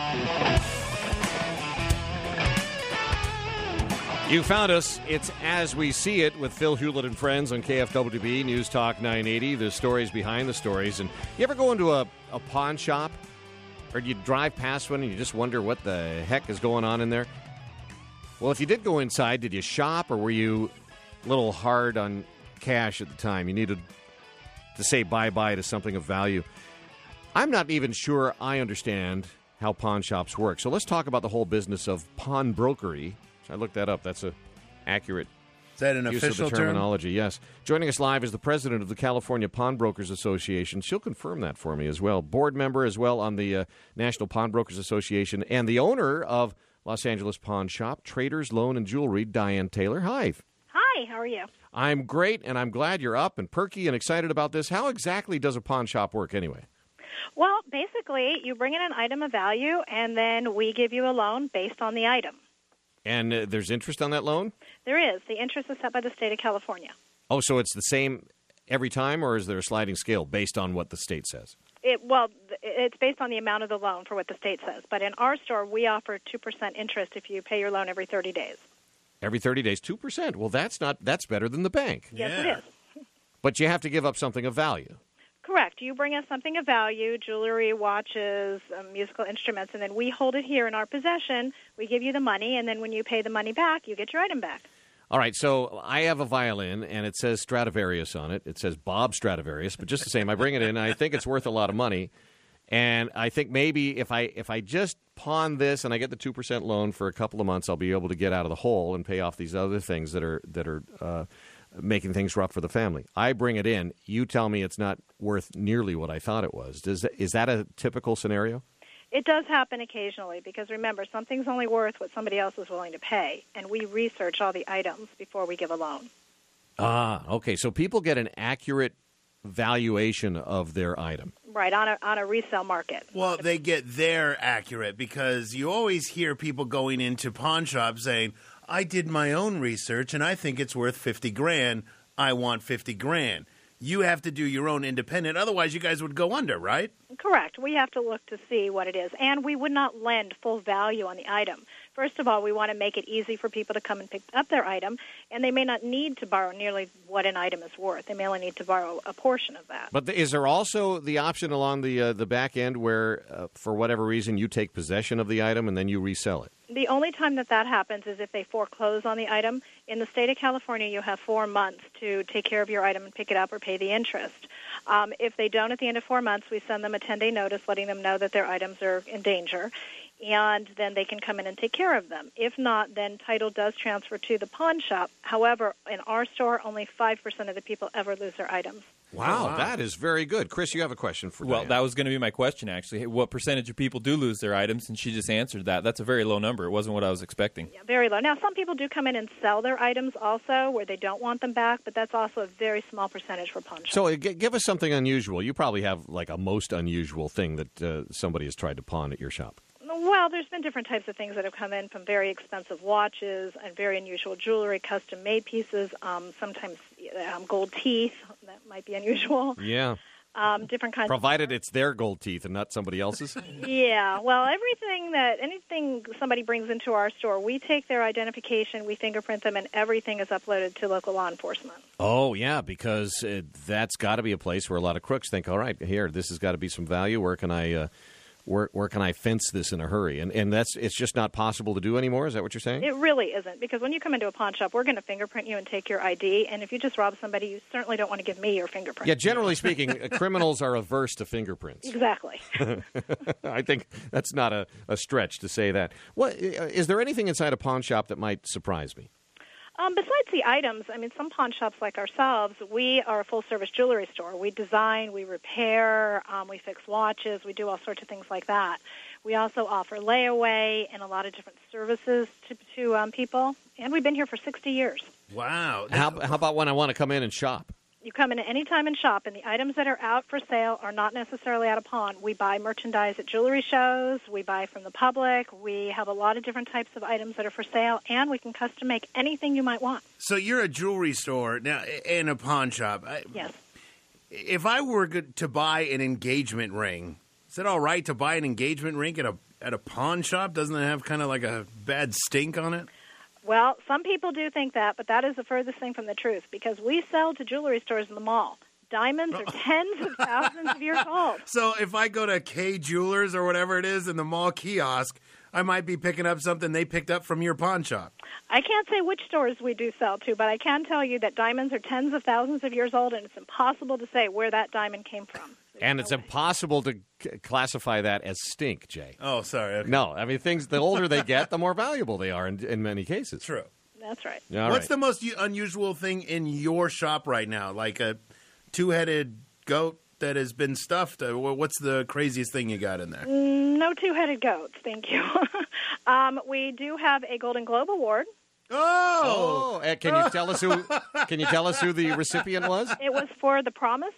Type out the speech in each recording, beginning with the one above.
You found us. It's As We See It with Phil Hewlett and Friends on KFWB News Talk 980. The stories behind the stories. And you ever go into a pawn shop? Or do you drive past one and you just wonder what the heck is going on in there? Well, if you did go inside, did you shop or were you a little hard on cash at the time? You needed to say bye-bye to something of value. I'm not even sure I understand how pawn shops work. So let's talk about the whole business of pawnbrokery. I looked that up. That's an accurate Is that an use official of the terminology, yes. Joining us live is the president of the California Pawnbrokers Association. She'll confirm that for me as well. Board member as well on the National Pawnbrokers Association and the owner of Los Angeles Pawn Shop, Traders Loan and Jewelry, Diane Taylor. Hi. Hi, how are you? I'm great, and I'm glad you're up and perky and excited about this. How exactly does a pawn shop work anyway? Well, basically, you bring in an item of value, and then we give you a loan based on the item. And there's interest on that loan? There is. The interest is set by the state of California. Oh, so it's the same every time, or is there a sliding scale based on what the state says? It's based on the amount of the loan for what the state says. But in our store, we offer 2% interest if you pay your loan every 30 days. Every 30 days, 2%. Well, that's better than the bank. Yes, it is. But you have to give up something of value. Correct. You bring us something of value, jewelry, watches, musical instruments, and then we hold it here in our possession. We give you the money, and then when you pay the money back, you get your item back. All right, so I have a violin, and it says Stradivarius on it. It says Bob Stradivarius, but just the same, I bring it in, and I think it's worth a lot of money. And I think maybe if I just pawn this and I get the 2% loan for a couple of months, I'll be able to get out of the hole and pay off these other things that are making things rough for the family. I bring it in. You tell me it's not worth nearly what I thought it was. Is that a typical scenario? It does happen occasionally because, remember, something's only worth what somebody else is willing to pay, and we research all the items before we give a loan. Ah, okay. So people get an accurate valuation of their item. Right, on a resale market. Well, they get their accurate because you always hear people going into pawn shops saying, I did my own research and I think it's worth $50,000. I want $50,000. You have to do your own independent. Otherwise, you guys would go under, right? Correct. We have to look to see what it is. And we would not lend full value on the item. First of all, we want to make it easy for people to come and pick up their item, and they may not need to borrow nearly what an item is worth. They may only need to borrow a portion of that. But is there also the option along the back end where, for whatever reason, you take possession of the item and then you resell it? The only time that happens is if they foreclose on the item. In the state of California, you have 4 months to take care of your item and pick it up or pay the interest. If they don't at the end of 4 months, we send them a 10-day notice letting them know that their items are in danger, and then they can come in and take care of them. If not, then title does transfer to the pawn shop. However, in our store, only 5% of the people ever lose their items. Wow, that is very good. Chris, you have a question for Well, Diane. that was going to be my question, actually. What percentage of people do lose their items? And she just answered that. That's a very low number. It wasn't what I was expecting. Yeah, very low. Now, some people do come in and sell their items also where they don't want them back, but that's also a very small percentage for pawn shops. So give us something unusual. You probably have like a most unusual thing that somebody has tried to pawn at your shop. Well, there's been different types of things that have come in, from very expensive watches and very unusual jewelry, custom-made pieces, sometimes gold teeth. That might be unusual. Yeah. Different kinds Provided it's their gold teeth and not somebody else's. Yeah. Well, anything somebody brings into our store, we take their identification, we fingerprint them, and everything is uploaded to local law enforcement. Oh, yeah, because that's got to be a place where a lot of crooks think, all right, here, this has got to be some value. Where can I... Where can I fence this in a hurry? And it's just not possible to do anymore? Is that what you're saying? It really isn't, because when you come into a pawn shop, we're going to fingerprint you and take your ID, and if you just rob somebody, you certainly don't want to give me your fingerprint. Yeah, generally speaking, criminals are averse to fingerprints. Exactly. I think that's not a stretch to say that. Is there anything inside a pawn shop that might surprise me? Besides the items, I mean, some pawn shops like ourselves, we are a full-service jewelry store. We design, we repair, we fix watches, we do all sorts of things like that. We also offer layaway and a lot of different services to people, and we've been here for 60 years. Wow. How about when I want to come in and shop? You come in at any time and shop, and the items that are out for sale are not necessarily out of pawn. We buy merchandise at jewelry shows. We buy from the public. We have a lot of different types of items that are for sale, and we can custom make anything you might want. So you're a jewelry store now and a pawn shop. Yes. If I were to buy an engagement ring, Is it all right to buy an engagement ring at a pawn shop? Doesn't it have kind of like a bad stink on it? Well, some people do think that, but that is the furthest thing from the truth because we sell to jewelry stores in the mall. Diamonds are tens of thousands of years old. So if I go to K Jewelers or whatever it is in the mall kiosk, I might be picking up something they picked up from your pawn shop. I can't say which stores we do sell to, but I can tell you that diamonds are tens of thousands of years old, and it's impossible to say where that diamond came from. And it's impossible to classify that as stink, Jay. Oh, sorry. Okay. No, I mean, the older they get, the more valuable they are in many cases. True. That's right. What's the most unusual thing in your shop right now? Like a two-headed goat that has been stuffed? What's the craziest thing you got in there? No two-headed goats, thank you. We do have a Golden Globe Award. Oh! Can you tell us who? Can you tell us who the recipient was? It was for The Promise.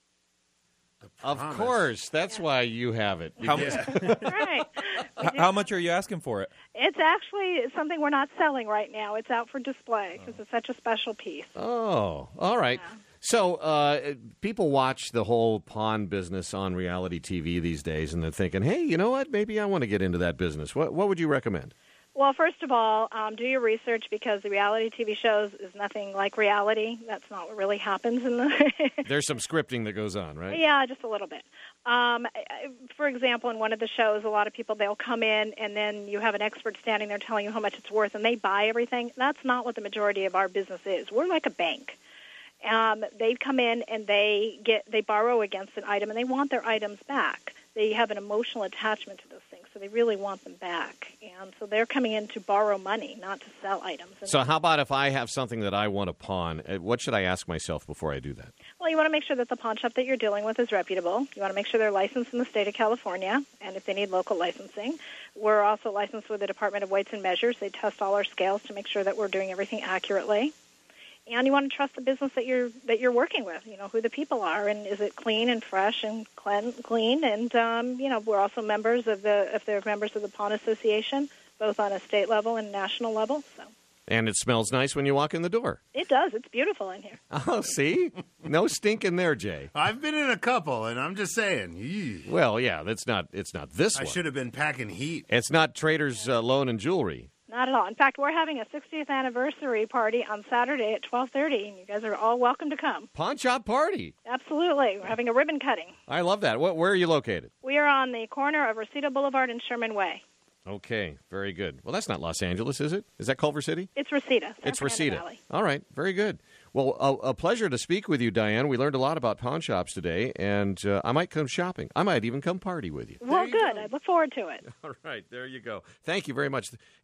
Of course, that's why you have it. Right. How much are you asking for it? It's actually something we're not selling right now. It's out for display because it's such a special piece. Oh, all right. Yeah. So people watch the whole pawn business on reality TV these days, and they're thinking, hey, you know what? Maybe I want to get into that business. What would you recommend? Well, first of all, do your research because the reality TV shows is nothing like reality. That's not what really happens in the... There's some scripting that goes on, right? Yeah, just a little bit. For example, in one of the shows, a lot of people, they'll come in and then you have an expert standing there telling you how much it's worth, and they buy everything. That's not what the majority of our business is. We're like a bank. They come in and they borrow against an item, and they want their items back. They have an emotional attachment to those things, so they really want them back. And so they're coming in to borrow money, not to sell items. So how about if I have something that I want to pawn? What should I ask myself before I do that? Well, you want to make sure that the pawn shop that you're dealing with is reputable. You want to make sure they're licensed in the state of California, and if they need local licensing. We're also licensed with the Department of Weights and Measures. They test all our scales to make sure that we're doing everything accurately. And you want to trust the business that you're working with. You know who the people are, and is it clean and fresh and clean? And we're also members of if they're members of the Pawn Association, both on a state level and national level. So. And it smells nice when you walk in the door. It does. It's beautiful in here. Oh, see, no stink in there, Jay. I've been in a couple, and I'm just saying. Eesh. Well, yeah, it's not this one. I should have been packing heat. It's not Trader's Loan and Jewelry. Not at all. In fact, we're having a 60th anniversary party on Saturday at 12:30, and you guys are all welcome to come. Pawn shop party. Absolutely. We're having a ribbon cutting. I love that. Where are you located? We are on the corner of Reseda Boulevard and Sherman Way. Okay, very good. Well, that's not Los Angeles, is it? Is that Culver City? It's Reseda. It's Reseda. Valley. All right, very good. Well, a pleasure to speak with you, Diane. We learned a lot about pawn shops today, and I might come shopping. I might even come party with you. Well, good. I look forward to it. All right, there you go. Thank you very much.